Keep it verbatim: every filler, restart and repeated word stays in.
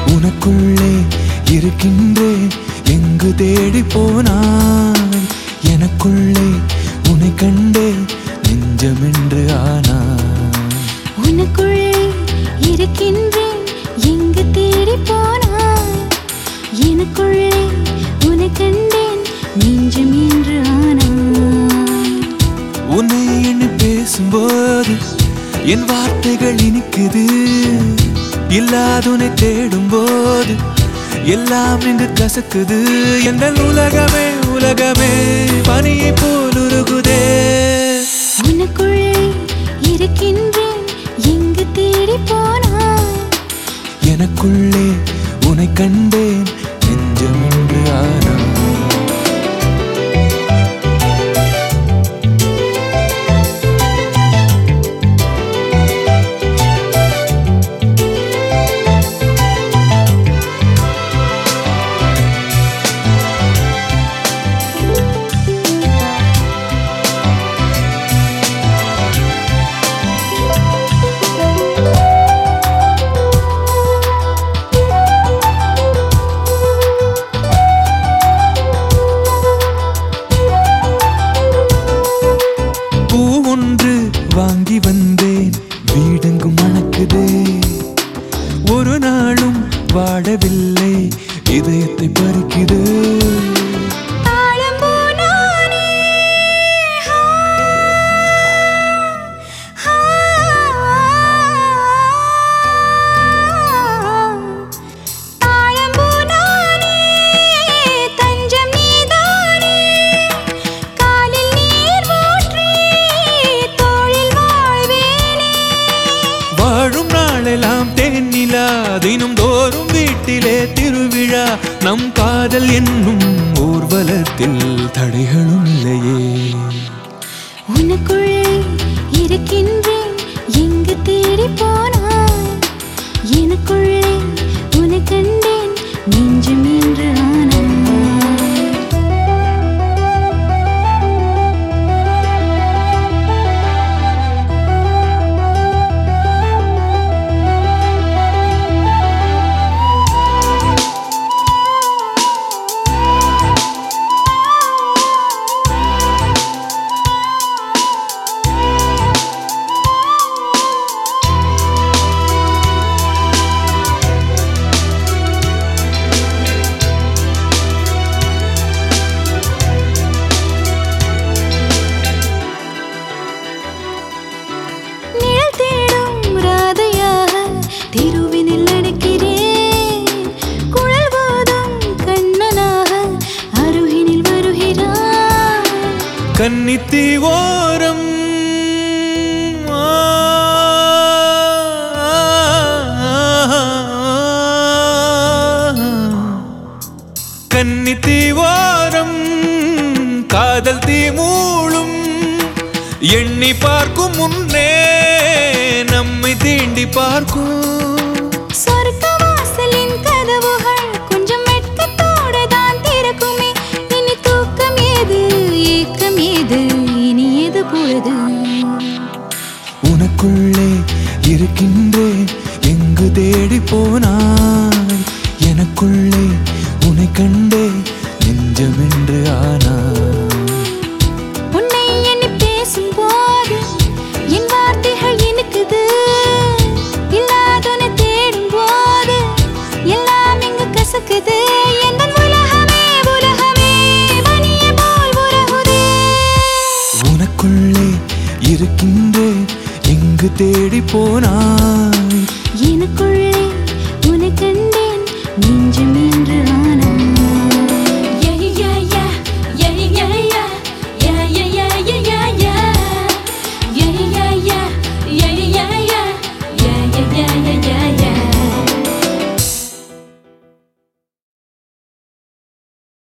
உனக்குள்ளே இருக்கின்றேன் எங்கு தேடி போனாய் எனக்குள்ளே உன்னை கண்டேன் நெஞ்சமென்று ஆனாய் உனக்குள்ளே இருக்கின்றேன் எங்கு தேடி போனாய் எனக்குள்ளே உன்னை கண்டேன் நெஞ்சமென்று ஆனாய் உன்னை எண்ணி பேசும்போது என் வார்த்தைகள் இனிக்குது இல்லாதுனை தேடும் போது எல்லாம் இங்கு கசக்குது எந்த உலகமே உலகமே பனியை போல் உருகுதே உனக்குள்ளே இருக்கின்றேன் எங்கு தேடி போனாய் எனக்குள்ளே உன்னை கண்டேன் நெஞ்சமென்று ஆனாய் ஒன்று வாங்கி வந்தேன் வீடெங்கும் மணக்குதே ஒரு நாளும் வாடவில்லை இதயத்தை பறிக்குது எல்லாம் தேனிலா தினம் தோறும் வீட்டிலே திருவிழா நம் காதல் என்னும் ஊர்வலத்தில் தடைகளும் இல்லையே உனக்குள்ளே இருக்கின்றேன் எங்கு தேடி போனாய் எனக்குள்ளே உன்னை கண்டேன் நெஞ்சமென்று ஆனாய் கன்னித்தி ஓரம் கன்னித்தி ஓரம் காதல் தீ மூளும் எண்ணி பார்க்கும் முன்னே நம்மை தீண்டி பார்க்கும் உனக்குள்ளே இருக்கின்றேன் எங்கு தேடி போனாய் எனக்குள்ளே உன்னை கண்டேன் நெஞ்சமென்று ஆனாய் உன்னை எண்ணி பேசும்போது என் வார்த்தைகள் இனிக்குது இல்லாதொன்னை தேடும் போது எல்லாம் இங்கு கசக்குது எந்த உலகமே உலகமே பனியை போல் உருகுதே உனக்குள்ளே இருக்கின்றேன் எங்கு தேடி போனாய் எனக்குள்ளே